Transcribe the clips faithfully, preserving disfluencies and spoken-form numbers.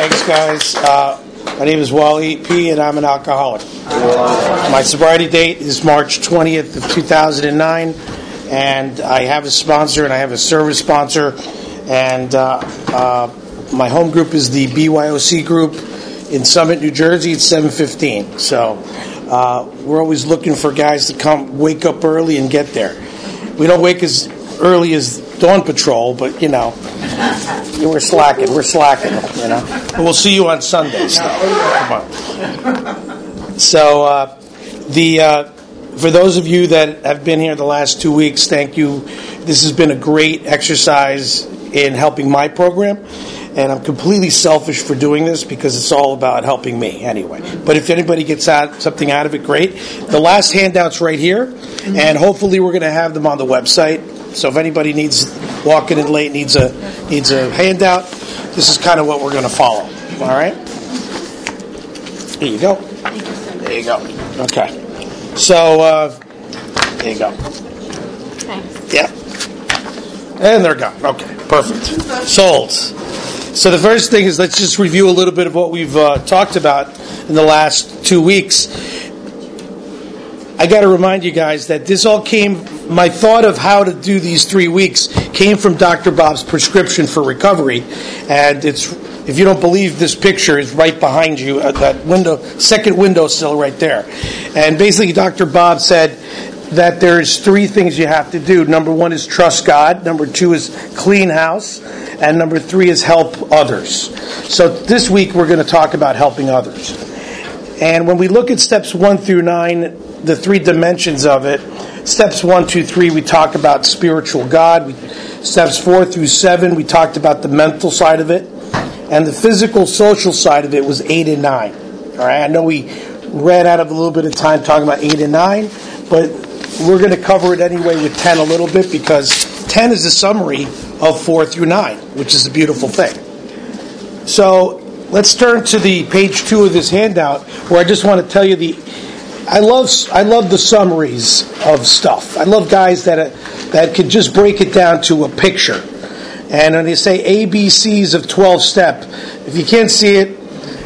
Thanks, guys. Uh, my name is Wally P., and I'm an alcoholic. My sobriety date is March twentieth of two thousand nine, and I have a sponsor, and I have a service sponsor, and uh, uh, my home group is the B Y O C group in Summit, New Jersey. It's seven fifteen. So uh, we're always looking for guys to come wake up early and get there. We don't wake as early as Dawn Patrol, but, you know, we're slacking. We're slacking, you know. But we'll see you on Sundays. Come on. So, uh, the uh, for those of you that have been here the last two weeks, thank you. This has been a great exercise in helping my program, and I'm completely selfish for doing this because it's all about helping me anyway. But if anybody gets out, something out of it, great. The last handout's right here, and hopefully we're going to have them on the website. So if anybody needs walking in late needs a needs a handout, this is kind of what we're going to follow. All right. There you go. There you go. Okay. So uh, there you go. Thanks. Yeah. And they're gone. Okay. Perfect. Sold. So the first thing is, let's just review a little bit of what we've uh, talked about in the last two weeks. I got to remind you guys that this all came, my thought of how to do these three weeks came from Doctor Bob's prescription for recovery. And it's, if you don't believe, this picture is right behind you at that window, second windowsill right there. And basically Doctor Bob said that there's three things you have to do. Number one is trust God. Number two is clean house. And number three is help others. So this week we're going to talk about helping others. And when we look at steps one through nine, the three dimensions of it, steps one, two, three, we talk about spiritual God. We, steps four through seven, we talked about the mental side of it. And the physical, social side of it was eight and nine. All right, I know we ran out of a little bit of time talking about eight and nine, but we're going to cover it anyway with ten a little bit, because ten is a summary of four through nine, which is a beautiful thing. So let's turn to the page two of this handout, where I just want to tell you the I love I love the summaries of stuff. I love guys that uh, that can just break it down to a picture. And when they say A B Cs of twelve step, if you can't see it,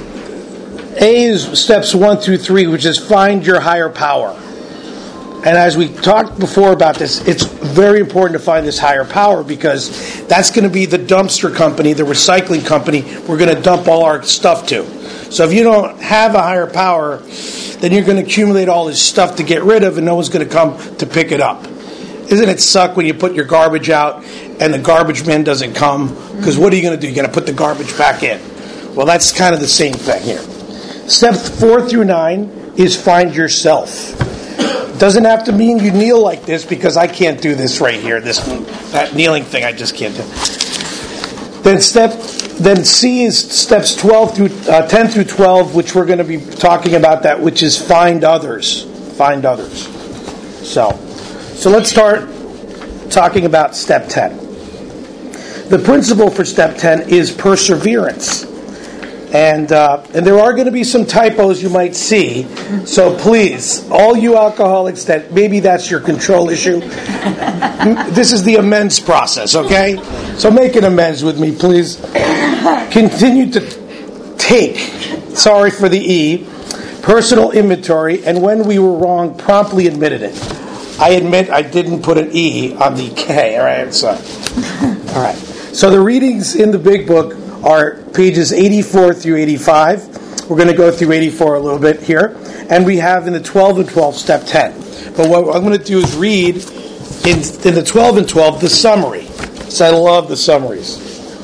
A is steps one through three, which is find your higher power. And as we talked before about this, it's very important to find this higher power, because that's going to be the dumpster company, the recycling company we're going to dump all our stuff to. So if you don't have a higher power, then you're going to accumulate all this stuff to get rid of, and no one's going to come to pick it up. Isn't it suck when you put your garbage out and the garbage man doesn't come? Because what are you going to do? You're going to put the garbage back in. Well, that's kind of the same thing here. Step four through nine is find yourself. Doesn't have to mean you kneel like this, because I can't do this right here. This that kneeling thing, I just can't do. Then step, then C is steps twelve through uh, ten through twelve, which we're going to be talking about that, which is find others, find others. So, so let's start talking about step ten. The principle for step ten is perseverance. And uh, and there are going to be some typos you might see. So please, all you alcoholics that maybe that's your control issue, this is the amends process, okay? So make an amends with me, please. Continue to take, sorry for the E, personal inventory, and when we were wrong, promptly admitted it. I admit I didn't put an E on the K, all right? So, all right. So the readings in the big book are pages eighty-four through eighty-five. We're going to go through eighty-four a little bit here. And we have in the twelve and twelve, step ten. But what I'm going to do is read in, in the twelve and twelve the summary. So I love the summaries.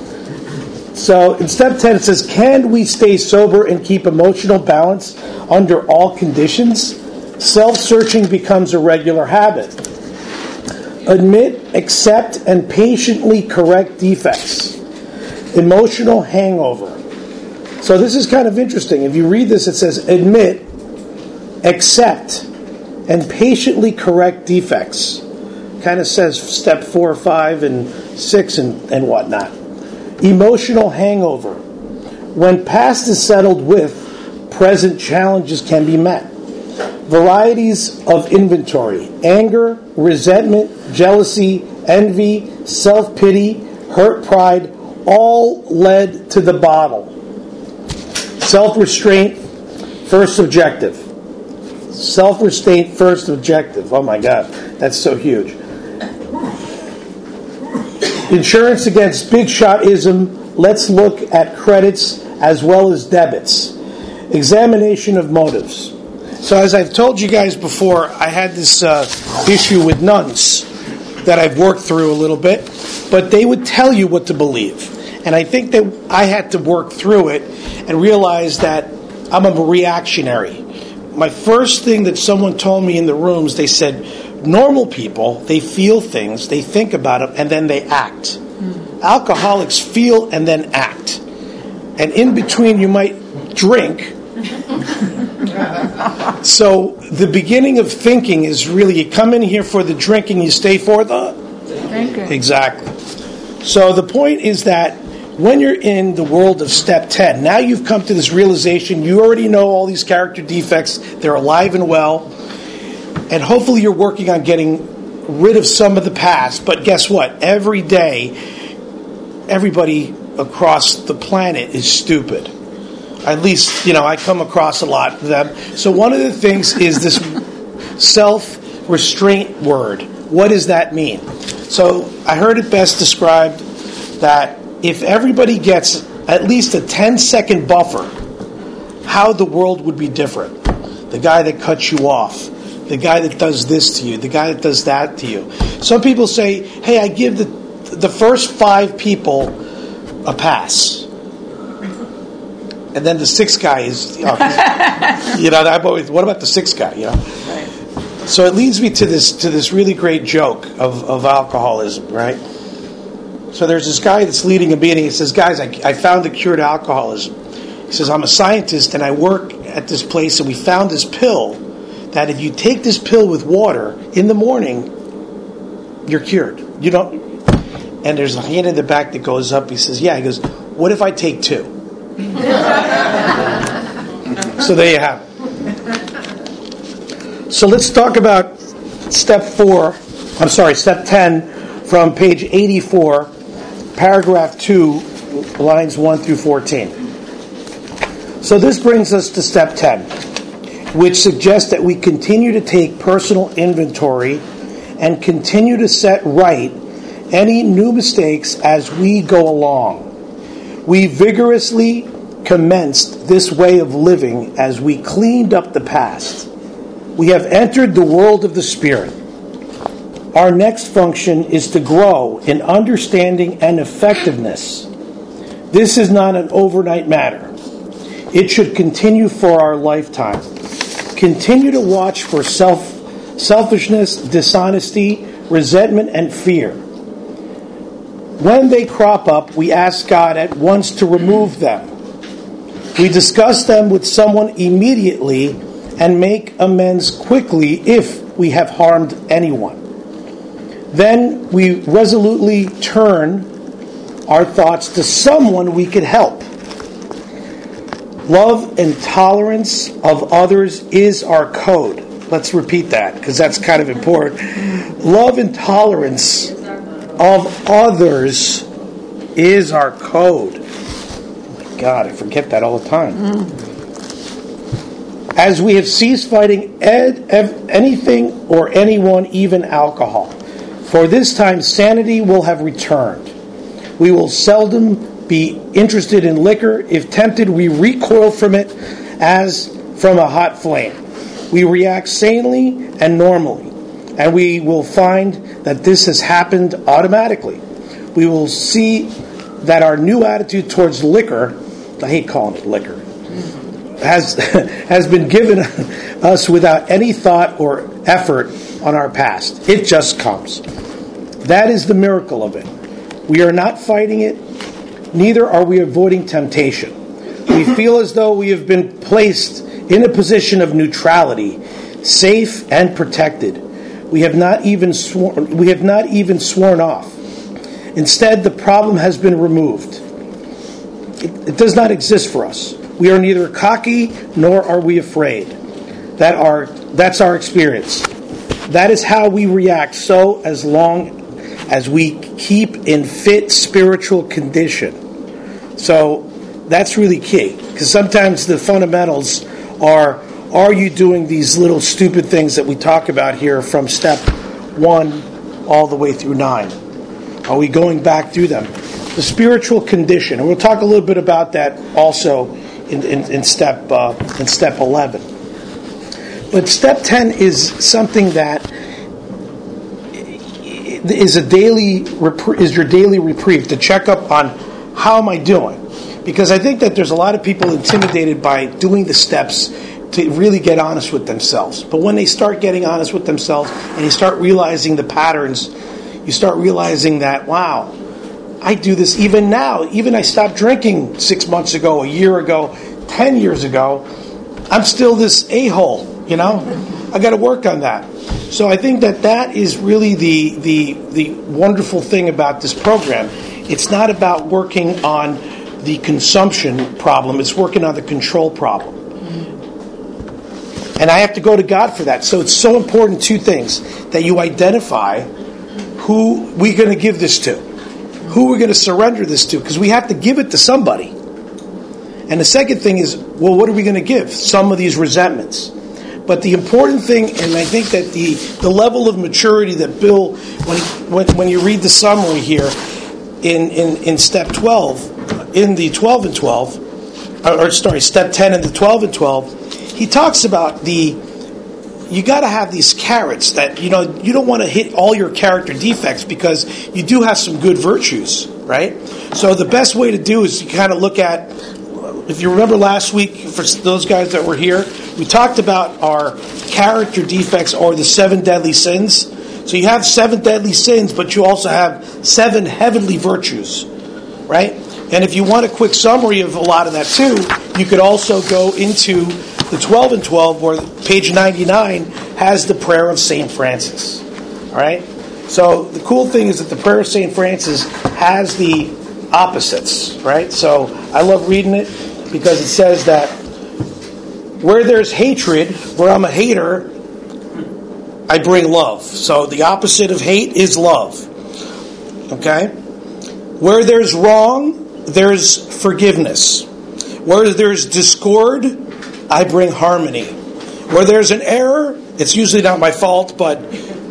So in step ten it says, can we stay sober and keep emotional balance under all conditions? Self-searching becomes a regular habit. Admit, accept, and patiently correct defects. Emotional hangover. So this is kind of interesting. If you read this, it says admit, accept, and patiently correct defects. Kind of says step four, five, and six, and, and whatnot. Emotional hangover. When past is settled with, present challenges can be met. Varieties of inventory: anger, resentment, jealousy, envy, self-pity, hurt pride, all led to the bottle. Self-restraint, first objective. Self-restraint, first objective. Oh my God, that's so huge. Insurance against big shot-ism. Let's look at credits as well as debits. Examination of motives. So as I've told you guys before, I had this uh, issue with nuns that I've worked through a little bit, but they would tell you what to believe. And I think that I had to work through it and realize that I'm a reactionary. My first thing that someone told me in the rooms, they said, normal people, they feel things, they think about them, and then they act. Mm. Alcoholics feel and then act. And in between, you might drink. So the beginning of thinking is really, you come in here for the drinking, you stay for the drinking. Exactly. So the point is that when you're in the world of step ten, now you've come to this realization, you already know all these character defects, they're alive and well, and hopefully you're working on getting rid of some of the past. But guess what? Every day, everybody across the planet is stupid. At least, you know, I come across a lot of them. So one of the things is this self-restraint word. What does that mean? So I heard it best described that if everybody gets at least a ten-second buffer, how the world would be different. The guy that cuts you off, the guy that does this to you, the guy that does that to you. Some people say, hey, I give the the first five people a pass. And then the sixth guy is, you know, you know I've always, what about the sixth guy, you know? Right. So it leads me to this to this really great joke of, of alcoholism, right? So there's this guy that's leading a meeting. He says, guys, I, I found a cure to alcoholism. He says, I'm a scientist and I work at this place, and we found this pill that if you take this pill with water in the morning, you're cured. You don't. And there's a hand in the back that goes up. He says, yeah. He goes, what if I take two? So there you have it. So let's talk about step four. I'm sorry, step ten from page eighty-four, paragraph two, lines one through fourteen. So this brings us to step ten, which suggests that we continue to take personal inventory and continue to set right any new mistakes as we go along. We vigorously commenced this way of living as we cleaned up the past. We have entered the world of the Spirit. Our next function is to grow in understanding and effectiveness. This is not an overnight matter. It should continue for our lifetime. Continue to watch for self, selfishness, dishonesty, resentment, and fear. When they crop up, we ask God at once to remove them. We discuss them with someone immediately and make amends quickly if we have harmed anyone. Then we resolutely turn our thoughts to someone we could help. Love and tolerance of others is our code. Let's repeat that, because that's kind of important. Love and tolerance of others is our code. Oh my God, I forget that all the time. Mm. As we have ceased fighting ed, ev, anything or anyone, even alcohol, for this time sanity will have returned. We will seldom be interested in liquor. If tempted, we recoil from it as from a hot flame. We react sanely and normally, and we will find that this has happened automatically. We will see that our new attitude towards liquor, I hate calling it liquor, has has been given us without any thought or effort on our past. It just comes. That is the miracle of it. We are not fighting it, neither are we avoiding temptation. We feel as though we have been placed in a position of neutrality, safe and protected. We have not even sworn, we have not even sworn off. Instead, the problem has been removed. It, it does not exist for us. We are neither cocky nor are we afraid. That are that's our experience. That is how we react, so as long as we keep in fit spiritual condition. So that's really key. Because sometimes the fundamentals are, are you doing these little stupid things that we talk about here from step one all the way through nine? Are we going back through them? The spiritual condition, and we'll talk a little bit about that also in, in, in step uh, in step eleven. But step ten is something that is a daily is your daily reprieve to check up on how am I doing, because I think that there's a lot of people intimidated by doing the steps to really get honest with themselves. But when they start getting honest with themselves and you start realizing the patterns, you start realizing that, wow, I do this even now. Even I stopped drinking six months ago, a year ago, ten years ago. I'm still this a-hole, you know? I got to work on that. So I think that that is really the, the, the wonderful thing about this program. It's not about working on the consumption problem. It's working on the control problem. And I have to go to God for that. So it's so important, two things, that you identify who we're going to give this to, who we're going to surrender this to, because we have to give it to somebody. And the second thing is, well, what are we going to give? Some of these resentments. But the important thing, and I think that the, the level of maturity that Bill, when, he, when when you read the summary here in, in, in step twelve, in the twelve and twelve, or, or sorry, step ten and the twelve and twelve, he talks about the, you got to have these carrots that, you know, you don't want to hit all your character defects because you do have some good virtues, right? So the best way to do is you kind of look at, if you remember last week, for those guys that were here, we talked about our character defects or the seven deadly sins. So you have seven deadly sins, but you also have seven heavenly virtues, right? And if you want a quick summary of a lot of that too, you could also go into the twelve and twelve, where page ninety-nine has the prayer of Saint Francis. All right? So the cool thing is that the prayer of Saint Francis has the opposites, right? So I love reading it because it says that where there's hatred, where I'm a hater, I bring love. So the opposite of hate is love. Okay? Where there's wrong, there's forgiveness. Where there's discord, I bring harmony. Where there's an error, it's usually not my fault, but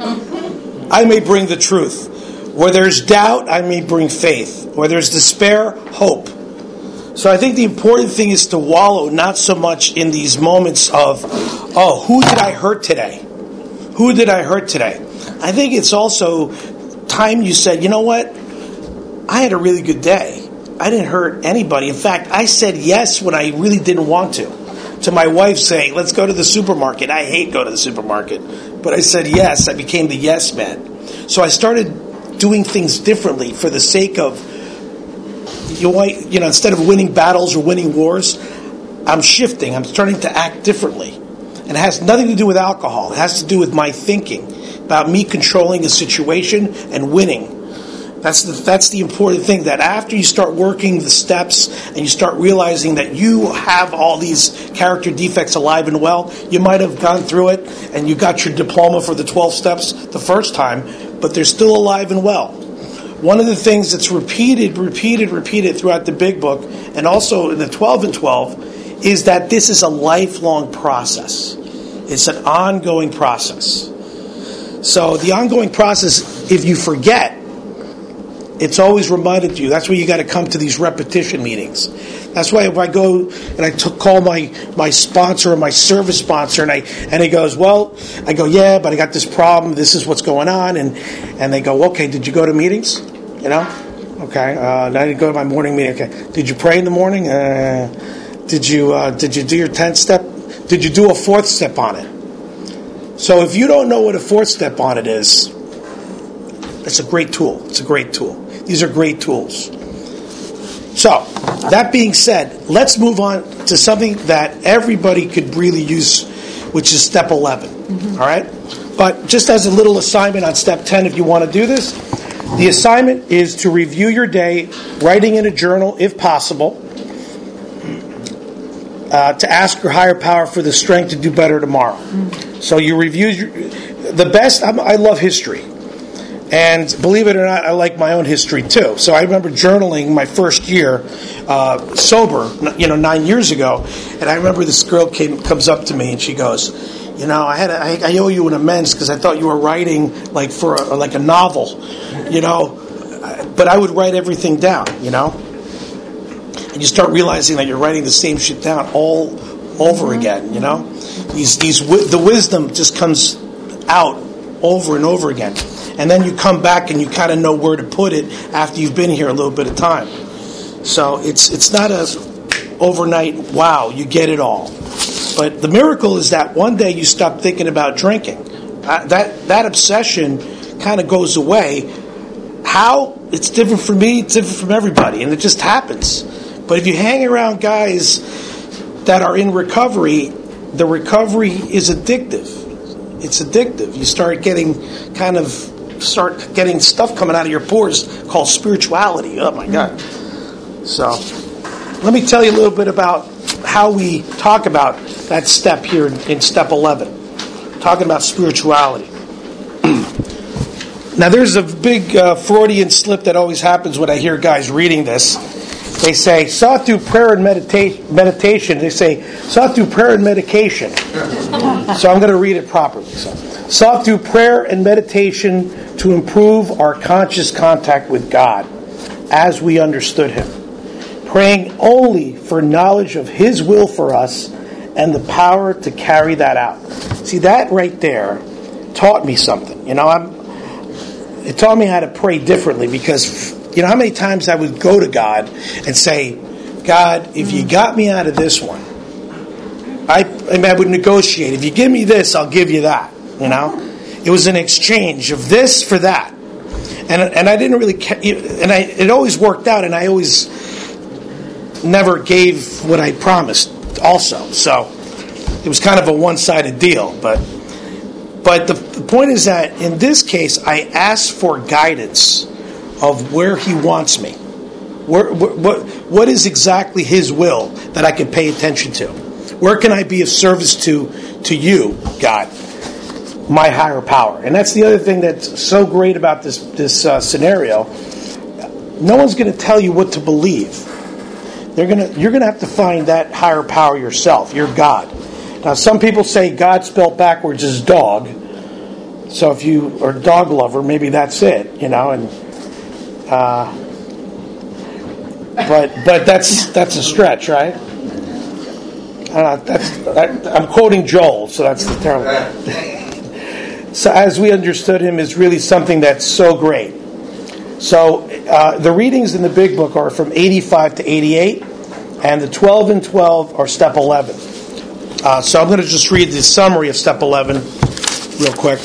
I may bring the truth. Where there's doubt, I may bring faith. Where there's despair, hope. So I think the important thing is to wallow not so much in these moments of, oh, who did I hurt today? Who did I hurt today? I think it's also time you said, you know what? I had a really good day. I didn't hurt anybody. In fact, I said yes when I really didn't want to. To my wife saying, let's go to the supermarket. I hate going to the supermarket. But I said yes. I became the yes man. So I started doing things differently for the sake of, you know, instead of winning battles or winning wars, I'm shifting. I'm starting to act differently. And it has nothing to do with alcohol. It has to do with my thinking about me controlling a situation and winning. That's the, that's the important thing, that after you start working the steps and you start realizing that you have all these character defects alive and well, you might have gone through it and you got your diploma for the twelve steps the first time, but they're still alive and well. One of the things that's repeated, repeated, repeated throughout the Big Book, and also in the twelve and twelve, is that this is a lifelong process. It's an ongoing process. So the ongoing process, if you forget, it's always reminded to you. That's why you got to come to these repetition meetings. That's why if I go and I t- call my, my sponsor or my service sponsor, and I and he goes, well, I go, yeah, but I got this problem. This is what's going on, and and they go, okay, did you go to meetings? You know, okay. Uh, I didn't go to my morning meeting. Okay, did you pray in the morning? Uh, did you uh, did you do your tenth step? Did you do a fourth step on it? So if you don't know what a fourth step on it is, it's a great tool. It's a great tool. These are great tools. So, that being said, let's move on to something that everybody could really use, which is step eleven. Mm-hmm. All right? But just as a little assignment on step ten, if you want to do this, the assignment is to review your day, writing in a journal if possible, uh, to ask your higher power for the strength to do better tomorrow. Mm-hmm. So you review your, the best. I'm, I love history. And believe it or not, I like my own history too. So I remember journaling my first year uh, sober, you know, nine years ago. And I remember this girl came comes up to me and she goes, "You know, I had a, I, I owe you an amends because I thought you were writing like for a, like a novel, you know, but I would write everything down, you know." And you start realizing that you're writing the same shit down all over again, you know. These these the wisdom just comes out over and over again. And then you come back and you kind of know where to put it after you've been here a little bit of time. So it's it's not a overnight, wow, you get it all. But the miracle is that one day you stop thinking about drinking. Uh, that that obsession kind of goes away. How? It's different for me, it's different from everybody, and it just happens. But if you hang around guys that are in recovery, the recovery is addictive. It's addictive. You start getting kind of start getting stuff coming out of your pores called spirituality. Oh my God. So let me tell you a little bit about how we talk about that step here in step eleven. Talking about spirituality. Now there's a big uh, Freudian slip that always happens when I hear guys reading this. They say, sought through prayer and medita- meditation. They say, sought through prayer and medication. So I'm going to read it properly. So, sought through prayer and meditation to improve our conscious contact with God as we understood Him. Praying only for knowledge of His will for us and the power to carry that out. See, that right there taught me something. You know, I'm, it taught me how to pray differently because... You know how many times I would go to God and say, God, if you got me out of this one, I, I, mean, I would negotiate. If you give me this, I'll give you that. You know, it was an exchange of this for that, and and I didn't really, and I it always worked out, and I always never gave what I promised. Also, so it was kind of a one-sided deal. But but the, the point is that in this case, I asked for guidance of where He wants me. Where, what, what is exactly His will that I can pay attention to? Where can I be of service to, to you, God, my higher power? And that's the other thing that's so great about this, this uh, scenario. No one's going to tell you what to believe. They're gonna, you're going to have to find that higher power yourself, your God. Now, some people say God spelled backwards is dog. So if you are a dog lover, maybe that's it, you know, and Uh, but but that's that's a stretch, right? I don't know, that's that, I'm quoting Joel, so that's the term. So as we understood Him is really something that's so great. So uh, the readings in the Big Book are from eighty-five to eighty-eight, and the twelve and twelve are step eleven. Uh, so I'm going to just read the summary of step eleven real quick.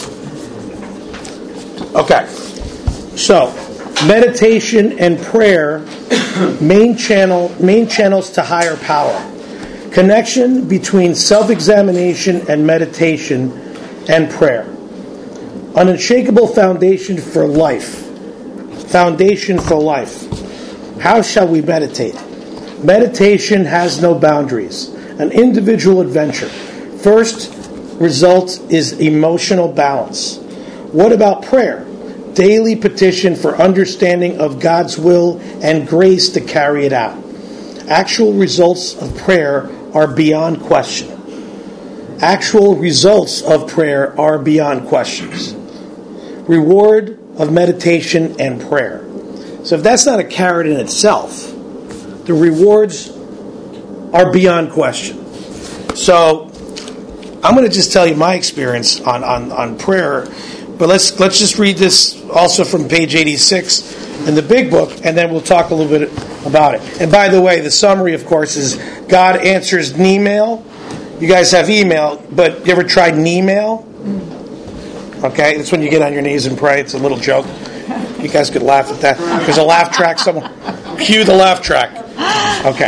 Okay, so. Meditation and prayer, main channel, main channels to higher power. Connection between self-examination and meditation and prayer. An unshakable foundation for life. Foundation for life. How shall we meditate? Meditation has no boundaries. An individual adventure. First result is emotional balance. What about prayer? Daily petition for understanding of God's will and grace to carry it out. Actual results of prayer are beyond question. Actual results of prayer are beyond questions. Reward of meditation and prayer. So if that's not a carrot in itself, the rewards are beyond question. So I'm going to just tell you my experience on, on, on prayer. But let's let's just read this also from page eighty-six in the Big Book, and then we'll talk a little bit about it. And by the way, the summary, of course, is God answers email. You guys have email, but you ever tried email? Okay, that's when you get on your knees and pray. It's a little joke. You guys could laugh at that. There's a laugh track. Someone cue the laugh track. Okay.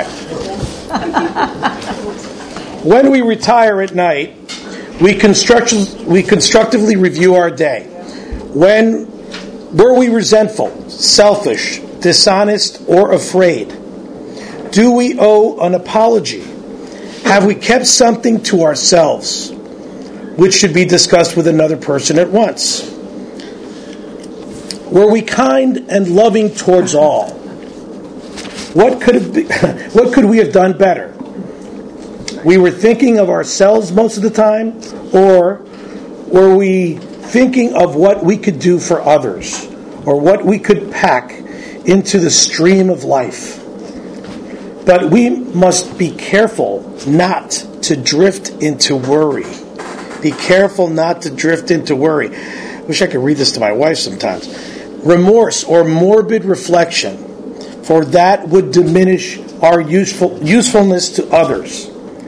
When we retire at night, We, construct, we constructively review our day. When were we resentful, selfish, dishonest, or afraid? Do we owe an apology? Have we kept something to ourselves, which should be discussed with another person at once? Were we kind and loving towards all? What could have been, what could we have done better? We were thinking of ourselves most of the time, or were we thinking of what we could do for others, or what we could pack into the stream of life? But we must be careful not to drift into worry. Be careful not to drift into worry. I wish I could read this to my wife sometimes. Remorse or morbid reflection, for that would diminish our useful usefulness to others.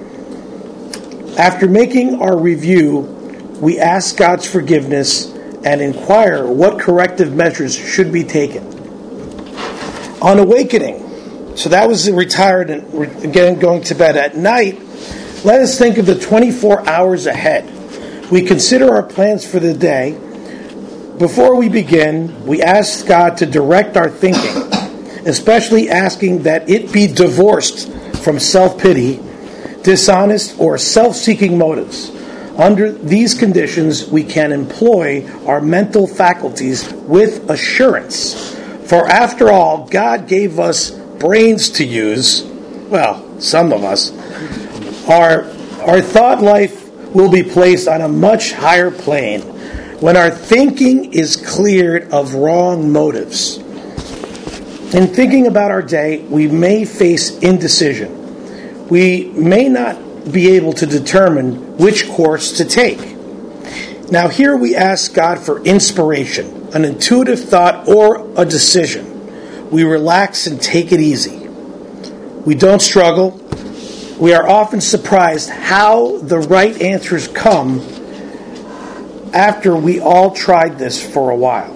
After making our review, we ask God's forgiveness and inquire what corrective measures should be taken. On awakening, so that was retired and again going to bed at night, let us think of the twenty-four hours ahead. We consider our plans for the day. Before we begin, we ask God to direct our thinking, especially asking that it be divorced from self-pity, dishonest, or self-seeking motives. Under these conditions, we can employ our mental faculties with assurance. For after all, God gave us brains to use. Well, some of us. Our, our thought life will be placed on a much higher plane when our thinking is cleared of wrong motives. In thinking about our day, we may face indecision. We may not be able to determine which course to take. Now here we ask God for inspiration, an intuitive thought, or a decision. We relax and take it easy. We don't struggle. We are often surprised how the right answers come after we all tried this for a while.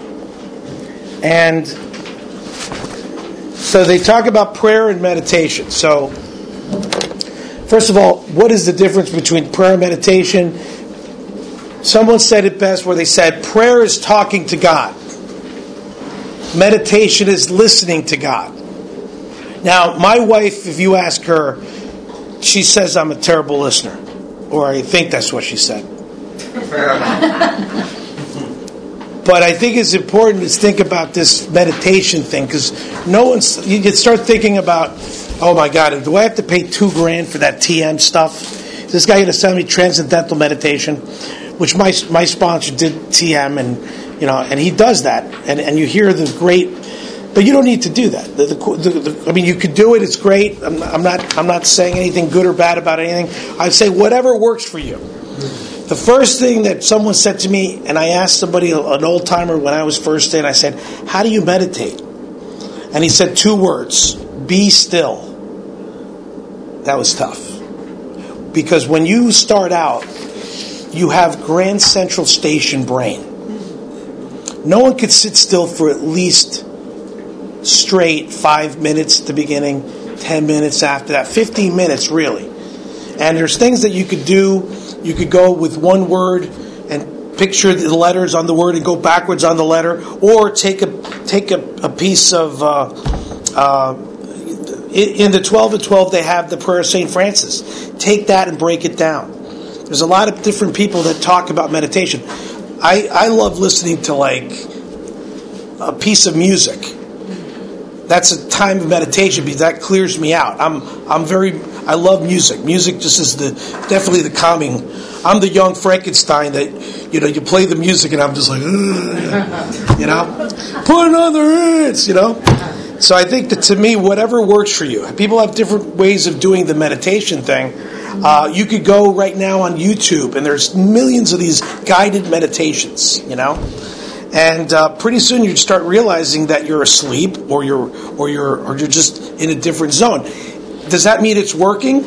And so they talk about prayer and meditation. So, first of all, what is the difference between prayer and meditation? Someone said it best where they said, prayer is talking to God. Meditation is listening to God. Now, my wife, if you ask her, she says I'm a terrible listener. Or I think that's what she said. But I think it's important to think about this meditation thing, because no one's, you can start thinking about, oh my God, do I have to pay two grand for that T M stuff? Is this guy going to sell me transcendental meditation? Which my my sponsor did T M, and you know, and he does that, and, and you hear the great, but you don't need to do that. The, the, the, I mean, you could do it; it's great. I'm, I'm not I'm not saying anything good or bad about anything. I say whatever works for you. The first thing that someone said to me, and I asked somebody, an old timer when I was first in, I said, "How do you meditate?" And he said two words: "Be still." That was tough, because when you start out, you have Grand Central Station brain. No one could sit still for at least straight five minutes at the beginning, ten minutes after that, fifteen minutes really. And there's things that you could do. You could go with one word and picture the letters on the word and go backwards on the letter, or take a take a, a piece of. Uh, uh, in the twelve and twelve, they have the prayer of Saint Francis. Take that and break it down. There's a lot of different people that talk about meditation. I, I love listening to like a piece of music. That's a time of meditation because that clears me out. I'm I'm very I love music. Music just is the definitely the calming. I'm the young Frankenstein that, you know, you play the music and I'm just like, you know, put another hits, you know. So I think that to me, whatever works for you. People have different ways of doing the meditation thing. Uh, you could go right now on YouTube, and there's millions of these guided meditations, you know. And uh, pretty soon you start realizing that you're asleep, or you're, or you're, or you're just in a different zone. Does that mean it's working?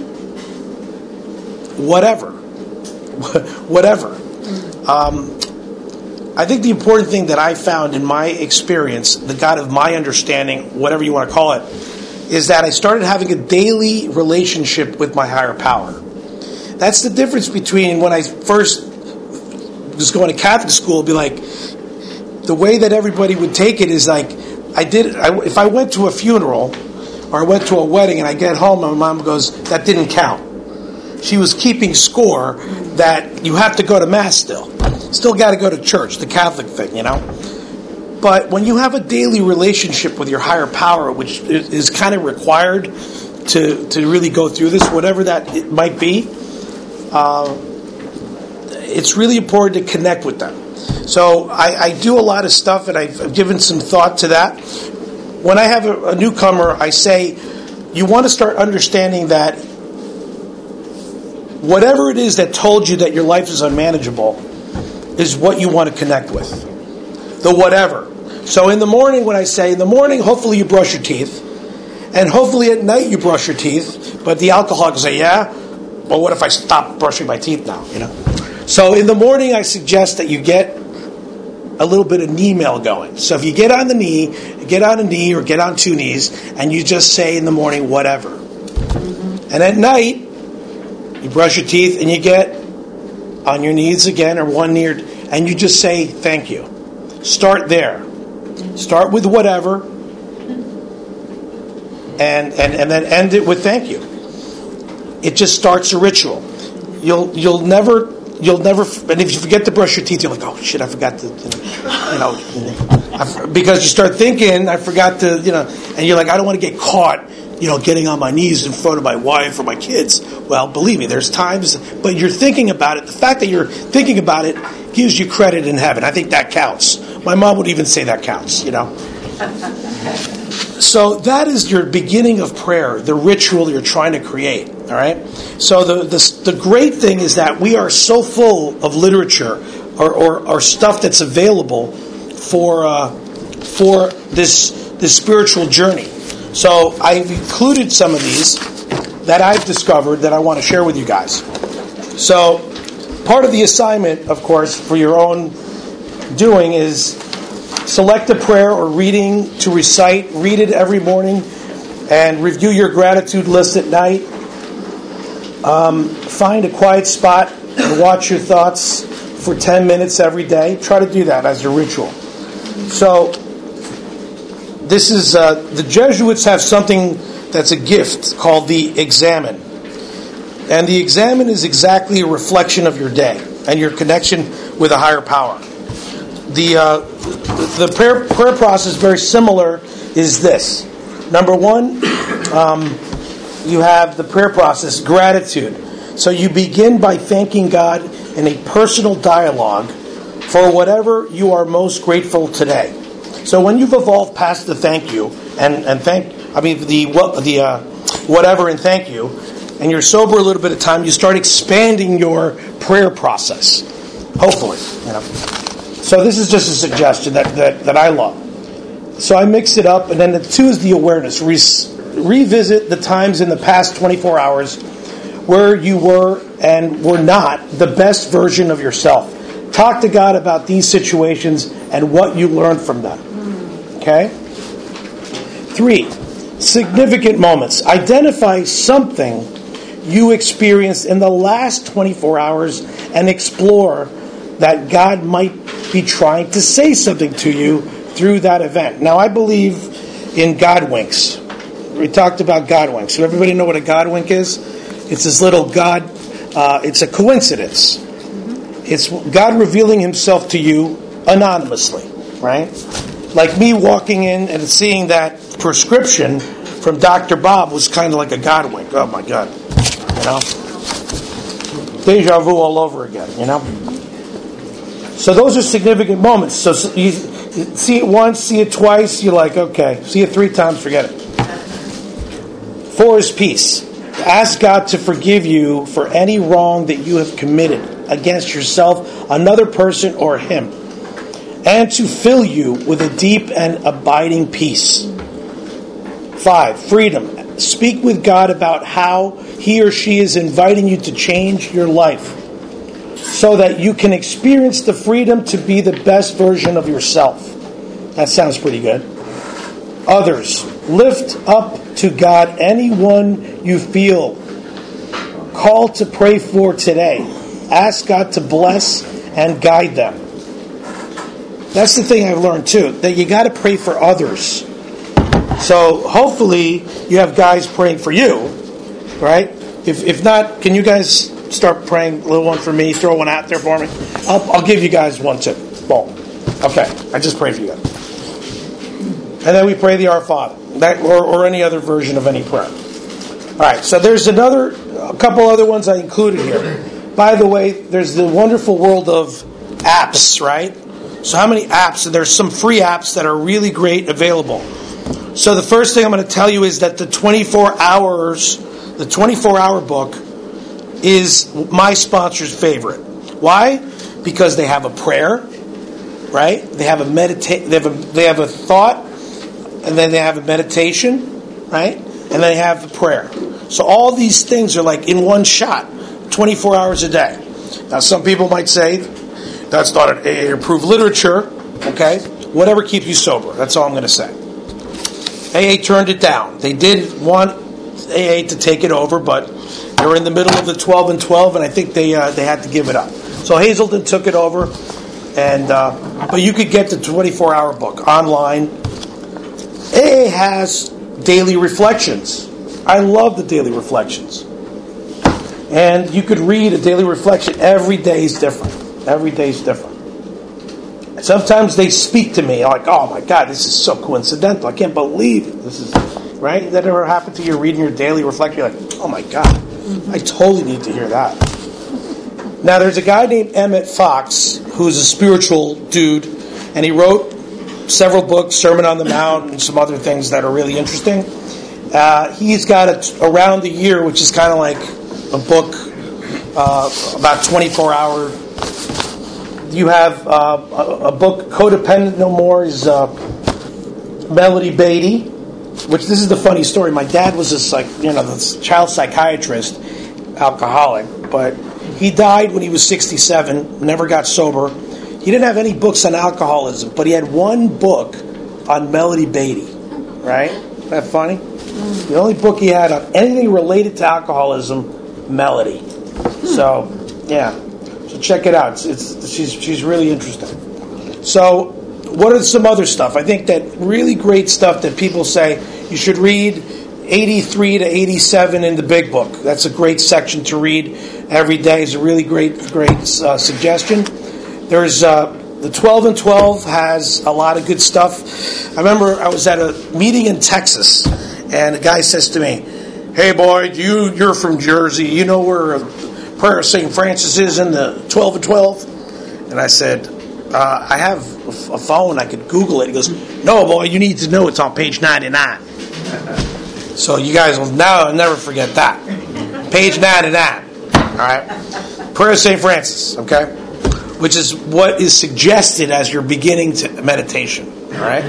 Whatever, whatever. Um, I think the important thing that I found in my experience, the God of my understanding, whatever you want to call it, is that I started having a daily relationship with my higher power. That's the difference between when I first was going to Catholic school. It'd be like, the way that everybody would take it is like, I did. I, if I went to a funeral or I went to a wedding and I get home, my mom goes, that didn't count. She was keeping score that you have to go to Mass still. Still got to go to church, the Catholic thing, you know. But when you have a daily relationship with your higher power, which is kind of required to, to really go through this, whatever that it might be, uh, it's really important to connect with them. So I, I do a lot of stuff, and I've, I've given some thought to that. When I have a, a newcomer, I say, you want to start understanding that whatever it is that told you that your life is unmanageable is what you want to connect with. The whatever. So in the morning, when I say, in the morning, hopefully you brush your teeth. And hopefully at night you brush your teeth. But the alcoholic will say, yeah? Well, what if I stop brushing my teeth now? You know. So in the morning, I suggest that you get a little bit of knee mail going. So if you get on the knee, get on a knee or get on two knees, and you just say in the morning, whatever. Mm-hmm. And at night, you brush your teeth and you get on your knees again or one knee, and you just say thank you. Start there. Start with whatever, and, and, and then end it with thank you. It just starts a ritual. You'll you'll never you'll never and if you forget to brush your teeth, you're like, oh shit, I forgot to, you know, you know I, because you start thinking, I forgot to, you know, and you're like, I don't want to get caught, you know, getting on my knees in front of my wife or my kids. Well, believe me, there's times, but you're thinking about it. The fact that you're thinking about it gives you credit in heaven. I think that counts. My mom would even say that counts, you know. So that is your beginning of prayer, the ritual you're trying to create, all right? So the the, the great thing is that we are so full of literature or, or, or stuff that's available for uh, for this this spiritual journey. So I've included some of these that I've discovered that I want to share with you guys. So part of the assignment, of course, for your own doing is select a prayer or reading to recite, read it every morning, and review your gratitude list at night. Um, find a quiet spot and watch your thoughts for ten minutes every day. Try to do that as a ritual. So this is, uh, the Jesuits have something that's a gift called the Examen. And the Examen is exactly a reflection of your day and your connection with a higher power. The uh, the prayer, prayer process, very similar, is this. Number one, um, you have the prayer process, gratitude. So you begin by thanking God in a personal dialogue for whatever you are most grateful today. So when you've evolved past the thank you, and, and thank, I mean, the, the uh, whatever and thank you, and you're sober a little bit of time, you start expanding your prayer process. Hopefully, you know. So this is just a suggestion that, that, that I love. So I mix it up, and then the two is the awareness. Re- revisit the times in the past twenty-four hours where you were and were not the best version of yourself. Talk to God about these situations and what you learned from them. Okay? Three, significant moments. Identify something you experienced in the last twenty-four hours and explore that God might be trying to say something to you through that event. Now, I believe in God winks. We talked about God winks. So everybody know what a God wink is? It's this little God, uh, it's a coincidence. It's God revealing himself to you anonymously, right? Like me walking in and seeing that prescription from Doctor Bob was kind of like a God wink. Oh my God. You know? Deja vu all over again, you know? So those are significant moments. So you see it once, see it twice, you're like, okay. See it three times, forget it. Four is peace. Ask God to forgive you for any wrong that you have committed against yourself, another person, or Him, and to fill you with a deep and abiding peace. Five, freedom. Speak with God about how He or she is inviting you to change your life so that you can experience the freedom to be the best version of yourself. That sounds pretty good. Others. Lift up to God anyone you feel called to pray for today. Ask God to bless and guide them. That's the thing I've learned too, that you got to pray for others. So hopefully you have guys praying for you, right? If if not, can you guys start praying a little one for me? Throw one out there for me. I'll I'll give you guys one too. Boom. Okay, I just pray for you guys. And then we pray the Our Father, that, or, or any other version of any prayer. All right, so there's another, a couple other ones I included here. By the way, there's the wonderful world of apps, right? So how many apps? And there's some free apps that are really great available. So the first thing I'm going to tell you is that the twenty-four hours, the twenty-four hour book is my sponsor's favorite. Why? Because they have a prayer, right? They have a medita- they have a they have a thought, and then they have a meditation, right? And then they have the prayer. So all these things are like in one shot, twenty-four hours a day. Now some people might say that's not an A A-approved literature, okay? Whatever keeps you sober. That's all I'm going to say. A A turned it down. They did want A A to take it over, but they were in the middle of the twelve and twelve, and I think they uh, they had to give it up. So Hazelden took it over, and uh, but you could get the twenty-four hour book online. A A has daily reflections. I love the daily reflections. And you could read a daily reflection. Every day is different. Every day is different. Sometimes they speak to me like, oh my God, this is so coincidental. I can't believe it. This is, right? That ever happened to you reading your daily reflection? You're like, oh my God, I totally need to hear that. Now, there's a guy named Emmett Fox who's a spiritual dude, and he wrote several books, Sermon on the Mount, and some other things that are really interesting. Uh, he's got a, Around the Year, which is kind of like a book uh, about twenty-four hour. You have uh, a, a book, Codependent No More, is uh, Melody Beatty, which this is the funny story. My dad was a psych, you know, this child psychiatrist, alcoholic, but he died when he was sixty-seven, never got sober. He didn't have any books on alcoholism, but he had one book on Melody Beatty, right? Isn't that funny? The only book he had on anything related to alcoholism, Melody. So, yeah. So check it out. It's, it's she's she's really interesting. So, what are some other stuff? I think that really great stuff that people say you should read eighty-three to eighty-seven in the Big Book. That's a great section to read every day. It's a really great great uh, suggestion. There's uh, the twelve and twelve has a lot of good stuff. I remember I was at a meeting in Texas, and a guy says to me, "Hey boy, you you're from Jersey. You know where Prayer of Saint Francis is in the twelve and twelve?" And I said, uh, "I have a phone. I could Google it." He goes, "No, boy, you need to know it's on page ninety-nine." So you guys will now never forget that. Page ninety-nine. All right, Prayer of Saint Francis. Okay. Which is what is suggested as you're beginning to meditation. All right.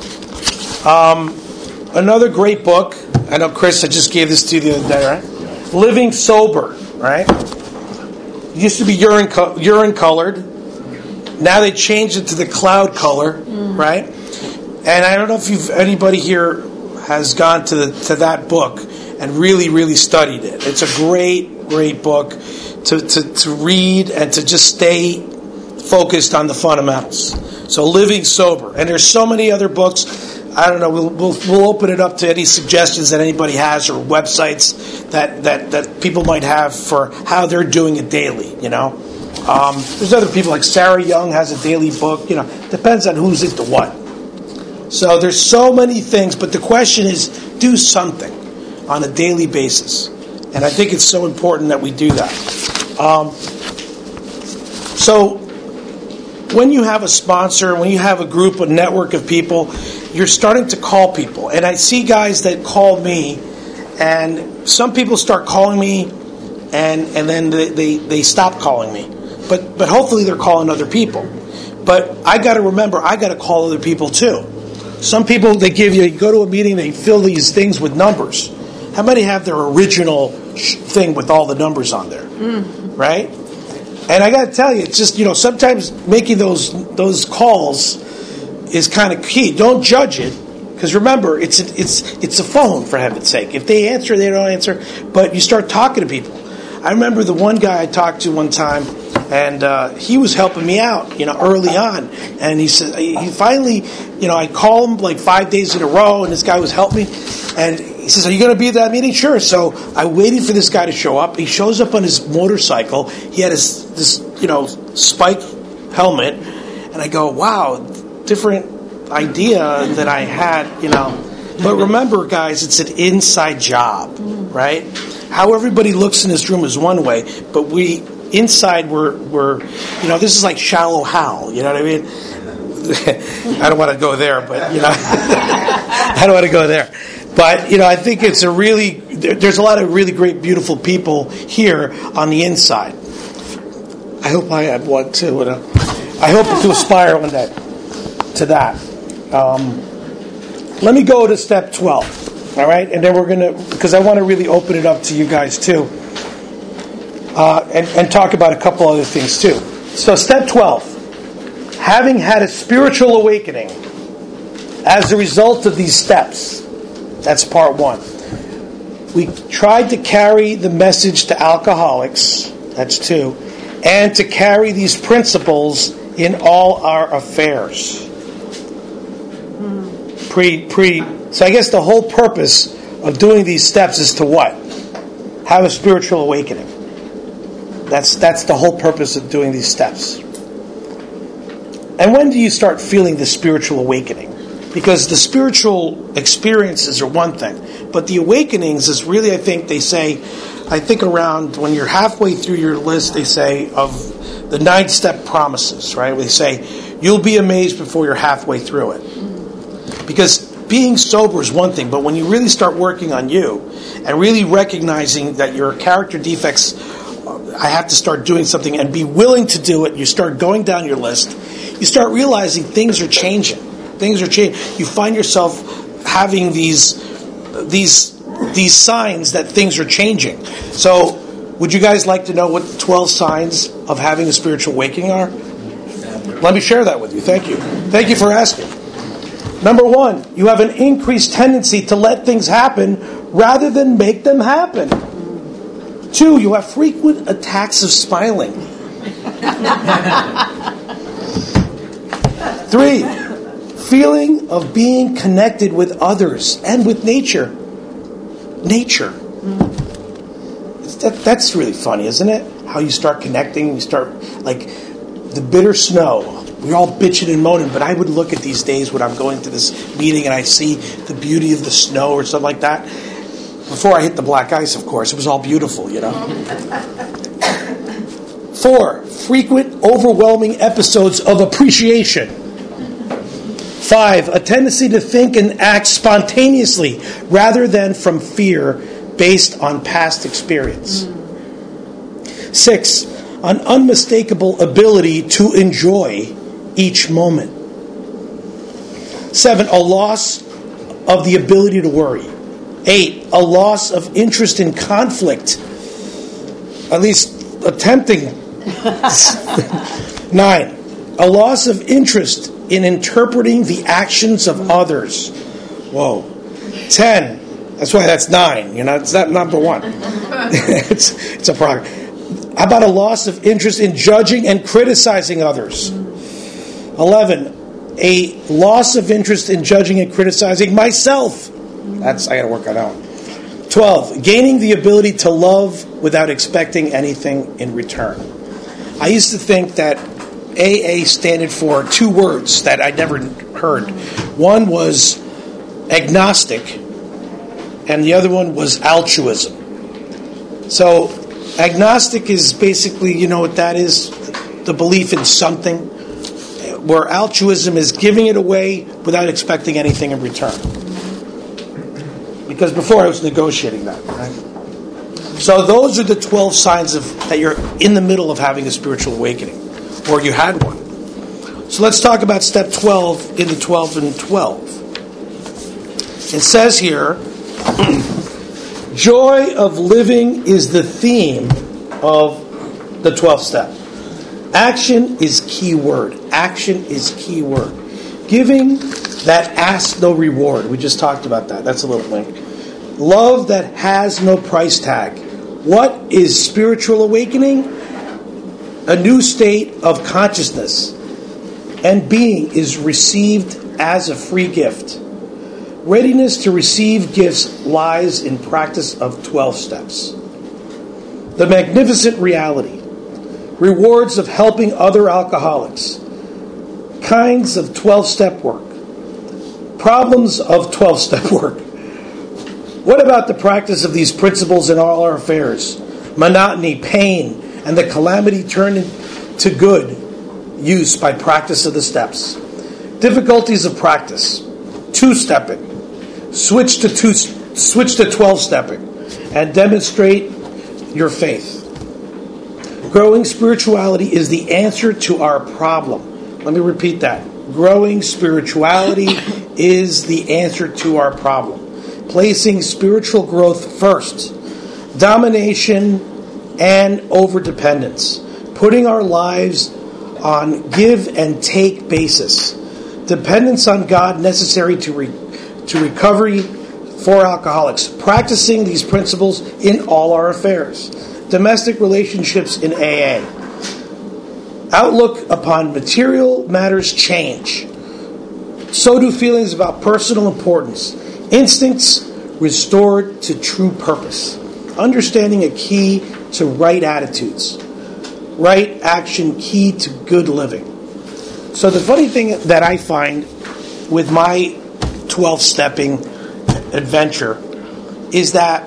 Um, another great book. I know, Chris, I just gave this to you the other day, right? Living Sober, right? It used to be urine co- urine colored. Now they changed it to the cloud color, mm. right? And I don't know if you've anybody here has gone to the, to that book and really, really studied it. It's a great, great book to, to, to read and to just stay focused on the fundamentals. So Living Sober. And there's so many other books. I don't know, we'll, we'll we'll open it up to any suggestions that anybody has or websites that, that, that people might have for how they're doing it daily, you know. Um, there's other people like Sarah Young has a daily book, you know. Depends on who's into what. So there's so many things, but the question is, do something on a daily basis. And I think it's so important that we do that. Um, so when you have a sponsor, when you have a group, a network of people, you're starting to call people. And I see guys that call me, and some people start calling me, and, and then they, they, they stop calling me. But but hopefully they're calling other people. But I got to remember, I got to call other people too. Some people, they give you, you go to a meeting, they fill these things with numbers. How many have their original sh- thing with all the numbers on there? Mm. Right? And I got to tell you, it's just, you know, sometimes making those those calls is kind of key. Don't judge it, because remember, it's a, it's it's a phone, for heaven's sake. If they answer, they don't answer. But you start talking to people. I remember the one guy I talked to one time, and uh, he was helping me out, you know, early on. And he said, he finally, you know, I called him like five days in a row, and this guy was helping me. And he says, "Are you going to be at that meeting?" Sure. So I waited for this guy to show up. He shows up on his motorcycle. He had his, this, you know, spike helmet. And I go, "Wow, different idea that I had, you know. But remember, guys, it's an inside job, right? How everybody looks in this room is one way, but we inside we're we're you know, this is like shallow Hal. You know what I mean? I don't want to go there, but you know, I don't want to go there. But you know, I think it's a really there's a lot of really great, beautiful people here on the inside. I hope I have one too. You know? I hope to aspire one day to that. Um, let me go to step twelve, all right? And then we're going to, because I want to really open it up to you guys too, uh, and, and talk about a couple other things too. So step twelve, having had a spiritual awakening as a result of these steps, that's part one. We tried to carry the message to alcoholics, that's two, and to carry these principles in all our affairs. Pre, pre. So I guess the whole purpose of doing these steps is to what? Have a spiritual awakening. That's that's the whole purpose of doing these steps. And when do you start feeling the spiritual awakening? Because the spiritual experiences are one thing, but the awakenings is really, I think they say, I think around when you're halfway through your list, they say of the nine-step promises, right? They say, you'll be amazed before you're halfway through it. Because being sober is one thing, but when you really start working on you and really recognizing that your character defects, I have to start doing something and be willing to do it, you start going down your list, you start realizing things are changing. Things are changing. You find yourself having these, these, these signs that things are changing. So, would you guys like to know what the twelve signs of having a spiritual awakening are? Let me share that with you. Thank you. Thank you for asking. Number one, you have an increased tendency to let things happen rather than make them happen. Two, you have frequent attacks of smiling. Three, feeling of being connected with others and with nature. Nature. That, that's really funny, isn't it? How you start connecting, you start, like, the bitter snow. We're all bitching and moaning, but I would look at these days when I'm going to this meeting and I see the beauty of the snow or something like that. Before I hit the black ice, of course, it was all beautiful, you know. Four, frequent, overwhelming episodes of appreciation. Five, a tendency to think and act spontaneously rather than from fear based on past experience. Six, an unmistakable ability to enjoy each moment. Seven, a loss of the ability to worry. Eight, a loss of interest in conflict, at least attempting. Nine, a loss of interest in interpreting the actions of others. Whoa. Ten, that's why that's nine. You know, it's not number one. it's it's a progress. How about a loss of interest in judging and criticizing others? Eleven, a loss of interest in judging and criticizing myself. That's I got to work on that one. Twelve, gaining the ability to love without expecting anything in return. I used to think that A A standed for two words that I never heard. One was agnostic, and the other one was altruism. So, agnostic is basically, you know what that is? The belief in something, where altruism is giving it away without expecting anything in return. Because before I was negotiating that, right? So those are the twelve signs of that you're in the middle of having a spiritual awakening, or you had one. So let's talk about step twelve in the twelve and twelve. It says here, joy of living is the theme of the twelfth step. Action is key word. Action is key word. Giving that asks no reward. We just talked about that. That's a little link. Love that has no price tag. What is spiritual awakening? A new state of consciousness and being is received as a free gift. Readiness to receive gifts lies in practice of twelve steps. The magnificent reality. Rewards of helping other alcoholics. Kinds of twelve-step work. Problems of twelve-step work. What about the practice of these principles in all our affairs? Monotony, pain, and the calamity turned into good use by practice of the steps. Difficulties of practice. Two-stepping. Switch to two, switch to twelve-stepping and demonstrate your faith. Growing spirituality is the answer to our problem. Let me repeat that. Growing spirituality is the answer to our problem. Placing spiritual growth first. Domination and overdependence. Putting our lives on give and take basis. Dependence on God necessary to re- to recovery for alcoholics. Practicing these principles in all our affairs. Domestic relationships in A A. Outlook upon material matters change. So do feelings about personal importance. Instincts restored to true purpose. Understanding a key to right attitudes. Right action key to good living. So the funny thing that I find with my twelve-stepping adventure is that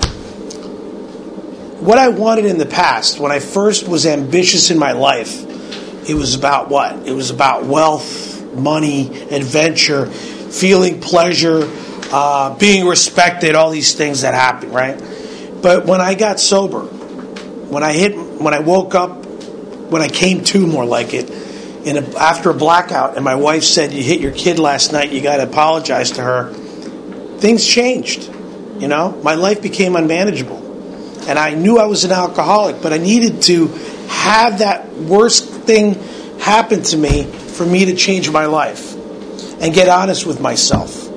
what I wanted in the past, when I first was ambitious in my life, it was about what? It was about wealth, money, adventure, feeling pleasure, uh, being respected, all these things that happen, right? But when I got sober, when I hit, when I woke up, when I came to more like it, in a, after a blackout, and my wife said, "You hit your kid last night, you got to apologize to her," things changed. You know, my life became unmanageable. And I knew I was an alcoholic, but I needed to have that worst thing happen to me for me to change my life and get honest with myself.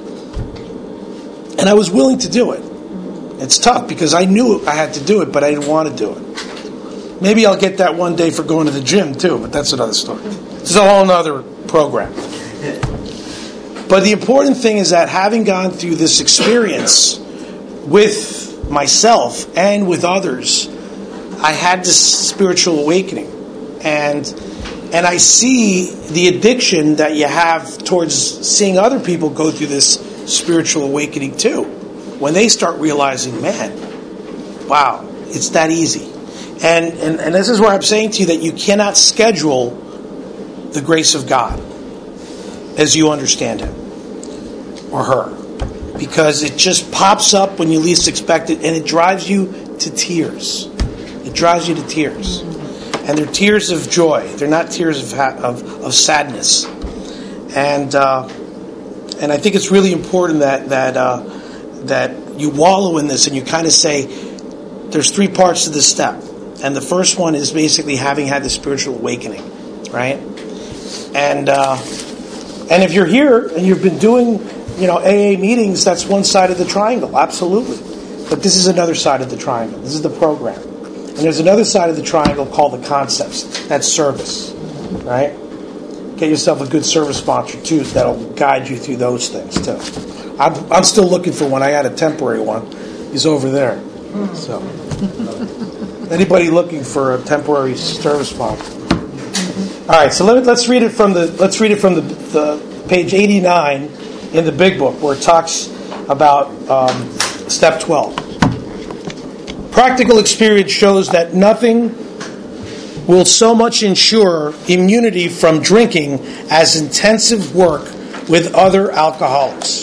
And I was willing to do it. It's tough because I knew I had to do it, but I didn't want to do it. Maybe I'll get that one day for going to the gym too, but that's another story. It's a whole other program. But the important thing is that having gone through this experience with myself and with others, I had this spiritual awakening, and and I see the addiction that you have towards seeing other people go through this spiritual awakening too, when they start realizing, man, wow, it's that easy. And, and and this is where I'm saying to you that you cannot schedule the grace of God as you understand Him or her. Because it just pops up when you least expect it, and it drives you to tears. It drives you to tears. And they're tears of joy. They're not tears of ha- of, of sadness. And uh, and I think it's really important that that uh, that you wallow in this and you kind of say, there's three parts to this step. And the first one is basically having had the spiritual awakening, right? And uh, and if you're here and you've been doing, you know, A A meetings, that's one side of the triangle, absolutely. But this is another side of the triangle. This is the program. And there's another side of the triangle called the concepts. That's service, right? Get yourself a good service sponsor, too, that'll guide you through those things, too. I'm, I'm still looking for one. I had a temporary one. He's over there. So, anybody looking for a temporary service sponsor? All right, so let, let's read it from the let's read it from the, the page eighty-nine in the Big Book, where it talks about um, step twelve. Practical experience shows that nothing will so much ensure immunity from drinking as intensive work with other alcoholics.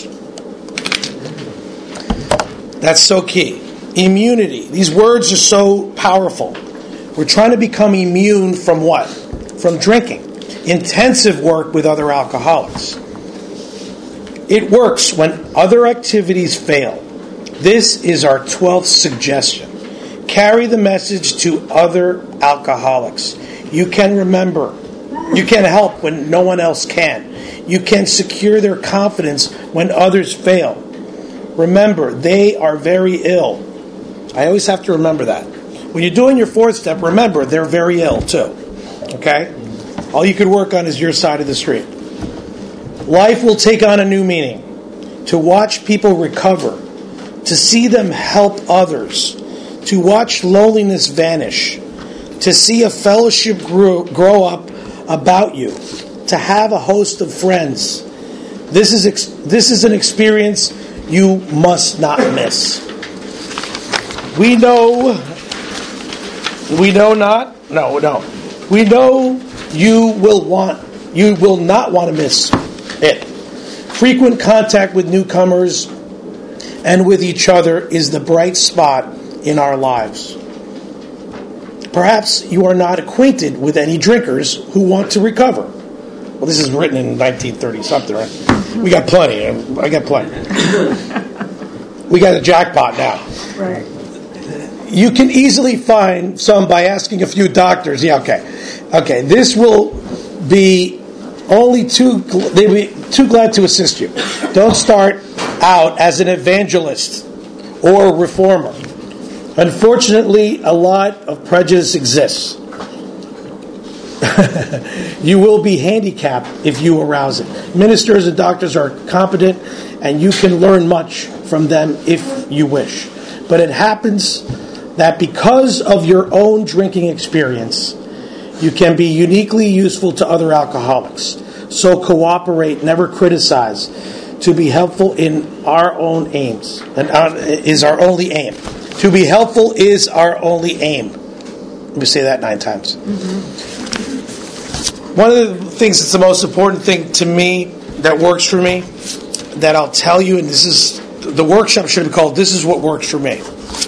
That's so key. Immunity. These words are so powerful. We're trying to become immune from what? From drinking. Intensive work with other alcoholics. It works when other activities fail. This is our twelfth suggestion. Carry the message to other alcoholics. You can remember. You can help when no one else can. You can secure their confidence when others fail. Remember, they are very ill. I always have to remember that. When you're doing your fourth step, remember, they're very ill too. Okay? All you could work on is your side of the street. Life will take on a new meaning. To watch people recover. To see them help others. To watch loneliness vanish. To see a fellowship grow, grow up about you. To have a host of friends. This is ex- this is an experience you must not miss. We know, we know not, no, no. We know you will want, you will not want to miss it. Frequent contact with newcomers and with each other is the bright spot in our lives. Perhaps you are not acquainted with any drinkers who want to recover. Well, this is written in nineteen thirty something, right? We got plenty. I got plenty. We got a jackpot now. Right. You can easily find some by asking a few doctors. Yeah, okay. Okay, this will be only too, they'll be too glad to assist you. Don't start out as an evangelist or a reformer. Unfortunately, a lot of prejudice exists. You will be handicapped if you arouse it. Ministers and doctors are competent, and you can learn much from them if you wish. But it happens that because of your own drinking experience, you can be uniquely useful to other alcoholics. So cooperate, never criticize, to be helpful in our own aims, and our, is our only aim. To be helpful is our only aim. Let me say that nine times. Mm-hmm. One of the things that's the most important thing to me that works for me, that I'll tell you, and this is, the workshop should be called, "This is what works for me,"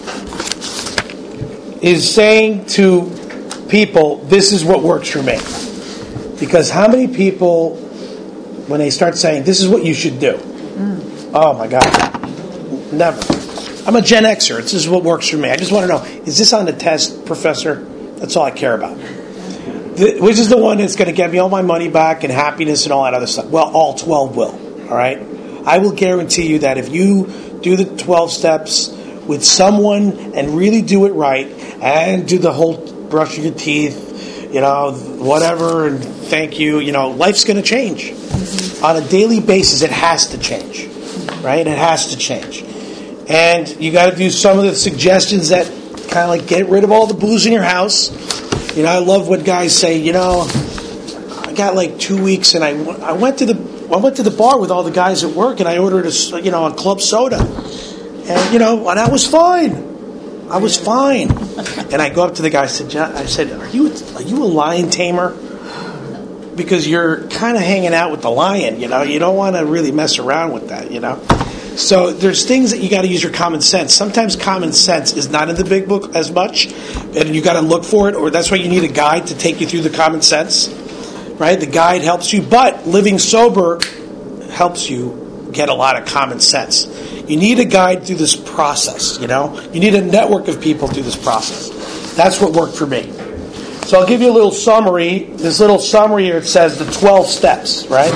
is saying to people, this is what works for me. Because how many people, when they start saying, this is what you should do, mm. oh my God, never. I'm a Gen Xer. This is what works for me. I just want to know, is this on the test, Professor? That's all I care about. The, which is the one that's going to get me all my money back and happiness and all that other stuff? Well, all twelve will. All right? I will guarantee you that if you do the twelve steps with someone and really do it right and do the whole brushing your teeth, you know, whatever, and thank you, you know, life's going to change. Mm-hmm. On a daily basis, it has to change. Right? It has to change. And you got to do some of the suggestions that kind of like get rid of all the booze in your house. You know, I love when guys say, you know, I got like two weeks and I, I went to the I went to the bar with all the guys at work and I ordered a, you know, a club soda. And, you know, and I was fine. I was fine. And I go up to the guy, I said, I said, are you, are you a lion tamer? Because you're kind of hanging out with the lion, you know. You don't want to really mess around with that, you know. So there's things that you got to use your common sense. Sometimes common sense is not in the big book as much, and you got to look for it, or that's why you need a guide to take you through the common sense, right? The guide helps you, but living sober helps you get a lot of common sense. You need a guide through this process, you know? You need a network of people through this process. That's what worked for me. So I'll give you a little summary. This little summary here, it says the twelve steps, right?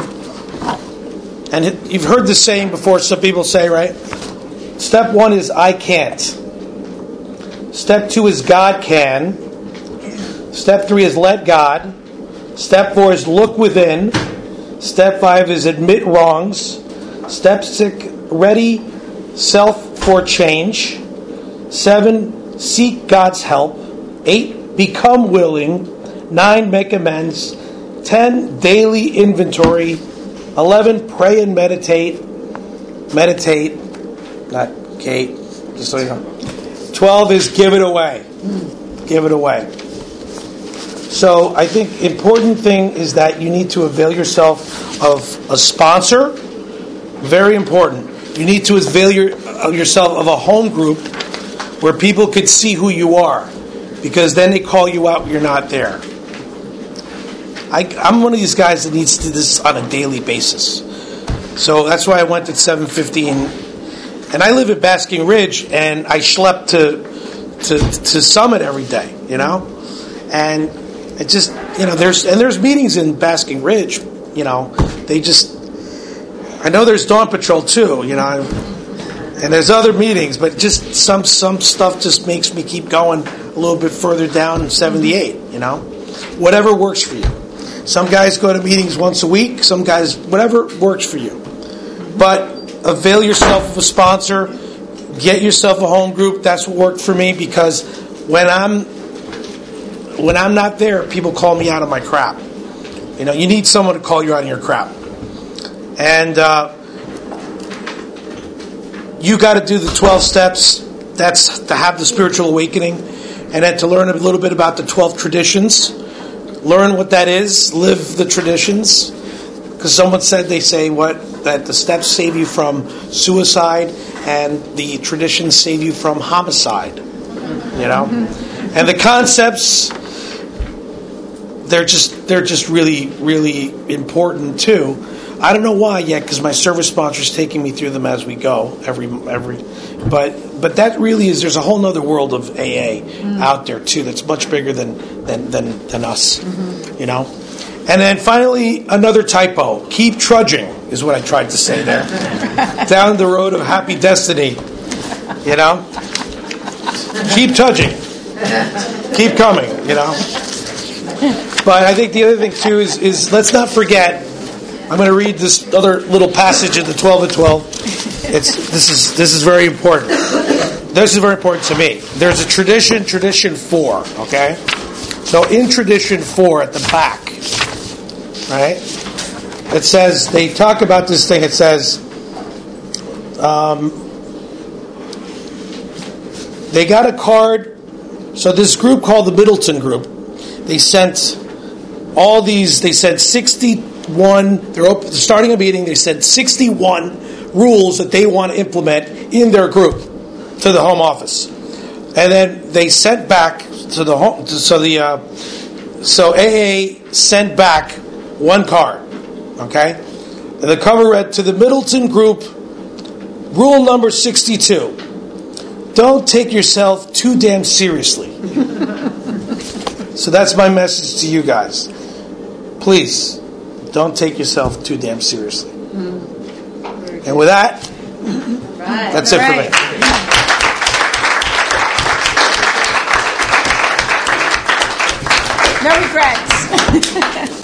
And it, you've heard this saying before, some people say, right? Step one is I can't. Step two is God can. Step three is let God. Step four is look within. Step five is admit wrongs. Step six, ready self for change. Seven, seek God's help. Eight, become willing. Nine, make amends. Ten, daily inventory. Eleven, pray and meditate. Meditate, not Kate, just so you know. Twelve is give it away. Give it away. So I think important thing is that you need to avail yourself of a sponsor. Very important. You need to avail your, of yourself of a home group where people could see who you are, because then they call you out when you're not there. I, I'm one of these guys that needs to do this on a daily basis. So that's why I went at seven fifteen. And I live at Basking Ridge, and I schlep to, to to Summit every day, you know? And it just, you know, there's and there's meetings in Basking Ridge, you know. They just, I know there's Dawn Patrol too, you know, and there's other meetings, but just some some stuff just makes me keep going a little bit further down in seventy-eight, you know? Whatever works for you. Some guys go to meetings once a week. Some guys, whatever works for you. But avail yourself of a sponsor. Get yourself a home group. That's what worked for me, because when I'm when I'm not there, people call me out of my crap. You know, you need someone to call you out of your crap. And uh, you got to do the twelve steps. That's to have the spiritual awakening. And then to learn a little bit about the twelve traditions. Learn what that is. Live the traditions. Because someone said, they say, what? That the steps save you from suicide and the traditions save you from homicide. You know? Mm-hmm. And the concepts, they're just they're just really, really important too. I don't know why yet, because my service sponsor is taking me through them as we go. Every every, but but that really is. There's a whole other world of A A mm-hmm. out there too. That's much bigger than than than, than us. Mm-hmm. You know. And then finally, another typo. Keep trudging is what I tried to say there. Down the road of happy destiny. You know. Keep trudging. Keep coming. You know. But I think the other thing too is is let's not forget. I'm going to read this other little passage in the twelve and twelve. It's this is this is very important. This is very important to me. There's a tradition, tradition four. Okay, so in tradition four at the back, right? It says they talk about this thing. It says um, they got a card. So this group called the Middleton Group, they sent all these. They sent sixty-one. They're open, starting a meeting. They sent sixty-one rules that they want to implement in their group to the home office, and then they sent back to the home. So the uh, so A A sent back one card. Okay, and the cover read, to the Middleton Group, rule number sixty-two. Don't take yourself too damn seriously. So that's my message to you guys. Please, don't take yourself too damn seriously. Mm-hmm. And with that, right. that's All it right. for me. No regrets.